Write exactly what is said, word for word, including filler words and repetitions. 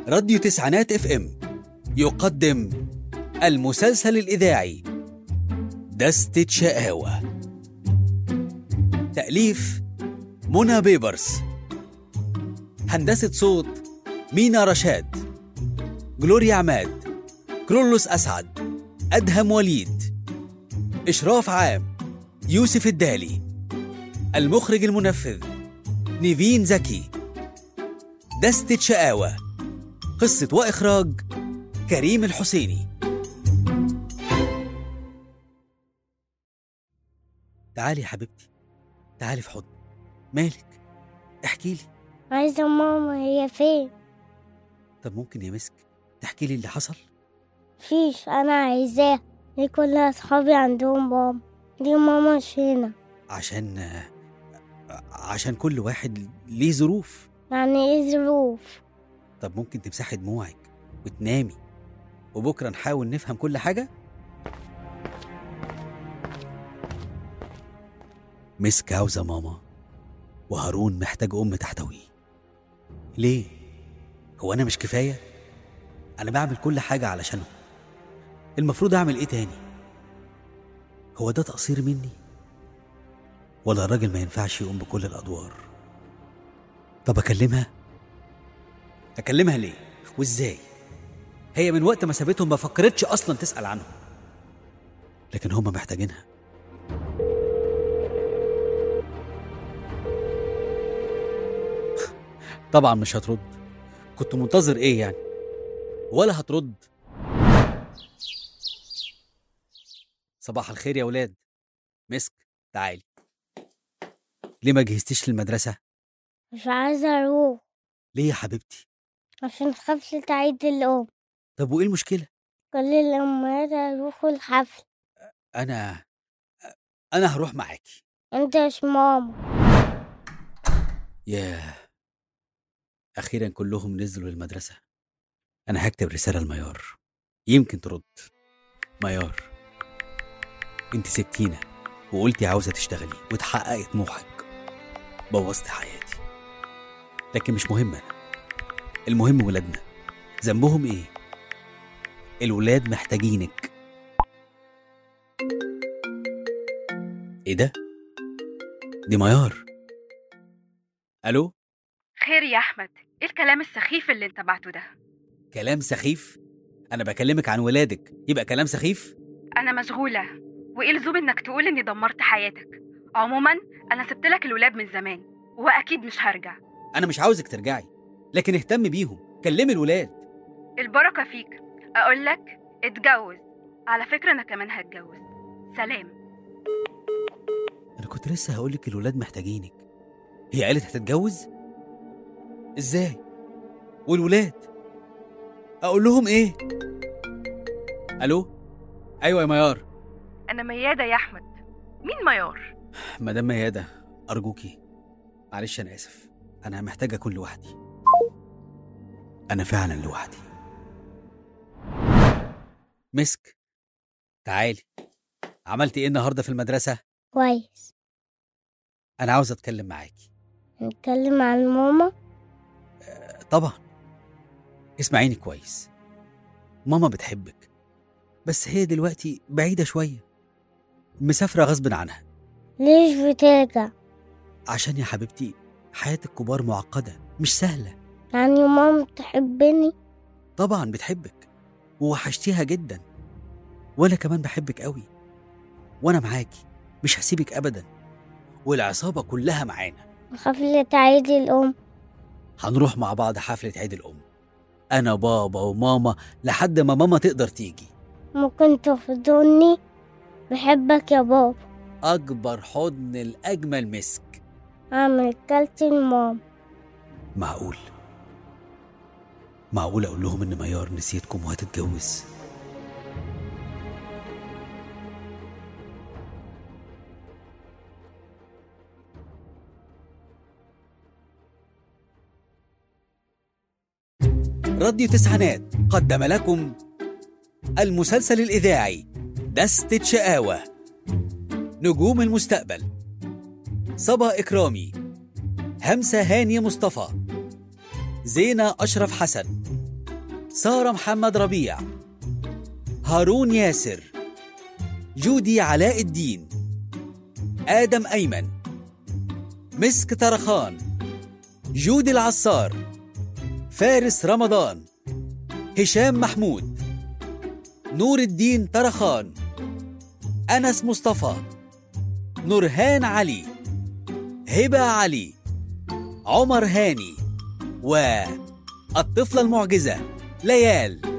راديو تسعينات اف ام يقدم المسلسل الإذاعي دستة شقاوة. تأليف منى بيبرس، هندسة صوت مينا رشاد، جلوريا عماد، كرولوس أسعد، أدهم وليد، إشراف عام يوسف الدالي، المخرج المنفذ نيفين زكي. دستة شقاوة، قصة وإخراج كريم الحسيني. تعالي يا حبيبتي، تعالي في حضن. مالك؟ احكي لي. عايزة ماما، هي فين؟ طب ممكن يا مسك تحكي لي اللي حصل؟ فيش، أنا عايزاه. دي كل أصحابي عندهم ماما، دي ماما مش هنا. عشان عشان كل واحد ليه ظروف. يعني ايه ظروف؟ طب ممكن تمسحي دموعك وتنامي، وبكرة نحاول نفهم كل حاجة. مسك عاوزة ماما، وهارون محتاج أم تحتويه. ليه؟ هو أنا مش كفاية؟ أنا بعمل كل حاجة علشانهم، المفروض أعمل إيه تاني؟ هو ده تقصير مني؟ ولا الراجل ما ينفعش يقوم بكل الأدوار؟ طب أكلمها؟ أكلمها ليه؟ وإزاي؟ هي من وقت ما سابتهم ما فكرتش أصلا تسأل عنهم، لكن هم محتاجينها. طبعا مش هترد. كنت منتظر إيه يعني؟ ولا هترد. صباح الخير يا ولاد. مسك تعالي. ليه ما جهزتيش للمدرسة؟ مش عايزة أروح. ليه يا حبيبتي؟ عشان حفلة عيد الأم، طب وإيه المشكلة؟ كل الأمهات هيروحوا الحفل. أنا أنا هروح معاكي. انت مش ماما. ياه، أخيرا كلهم نزلوا للمدرسة. أنا هكتب رسالة لميار، يمكن ترد. ميار، انت سبتينا وقلتي عاوزة تشتغلي وتحققي طموحك. بوظتي حياتي، لكن مش مهم أنا، المهم ولادنا. ذنبهم إيه؟ الولاد محتاجينك. إيه ده؟ دي ميار. ألو؟ خير يا أحمد، إيه الكلام السخيف اللي انت بعته ده؟ كلام سخيف؟ أنا بكلمك عن ولادك، يبقى كلام سخيف؟ أنا مشغولة، وإيه لزوم إنك تقول إني دمرت حياتك؟ عموما أنا سبت لك الولاد من زمان، وأكيد مش هرجع. أنا مش عاوزك ترجعي، لكن اهتم بيهم، كلمي الولاد. البركة فيك. أقول لك اتجوز. على فكرة أنا كمان هتجوز. سلام. أنا كنت لسه هقولك الولاد محتاجينك، هي قالت هتتجوز؟ إزاي؟ والولاد أقول لهم إيه؟ ألو؟ أيوة يا ميار. أنا ميادة يا أحمد. مين ميار؟ مدام ميادة، أرجوكي معلش، أنا آسف، أنا محتاج أكون لوحدي. أنا فعلا لوحدي. مسك تعالي، عملتي إيه النهاردة في المدرسة؟ كويس. أنا عاوز أتكلم معاكي. نتكلم عن ماما؟ أه طبعا. اسمعيني كويس، ماما بتحبك، بس هي دلوقتي بعيدة شوية، مسافرة غصب عنها. ليش بترجع؟ عشان يا حبيبتي حياة الكبار معقدة، مش سهلة. يعني ماما بتحبني؟ طبعا بتحبك، ووحشتيها جدا، وأنا كمان بحبك قوي، وأنا معاكي، مش هسيبك أبدا، والعصابة كلها معانا. حفلة عيد الأم هنروح مع بعض حفلة عيد الأم، أنا بابا وماما لحد ما ماما تقدر تيجي. ممكن تفضلني؟ بحبك يا بابا. أكبر حضن الأجمل مسك. أعمل كلت الماما. معقول معقول أقول لهم إن ميار نسيتكم وهتتجوز؟ راديو تسعينات قدم لكم المسلسل الإذاعي دستة شقاوة. نجوم المستقبل: صبا إكرامي، همسة هاني مصطفى، زينة أشرف حسن، سارة محمد ربيع، هارون ياسر، جودي علاء الدين، آدم أيمن، مسك طرخان، جودي العصار، فارس رمضان، هشام محمود، نور الدين طرخان، أنس مصطفى، نورهان علي، هبة علي، عمر هاني، والطفلة المعجزة ليال.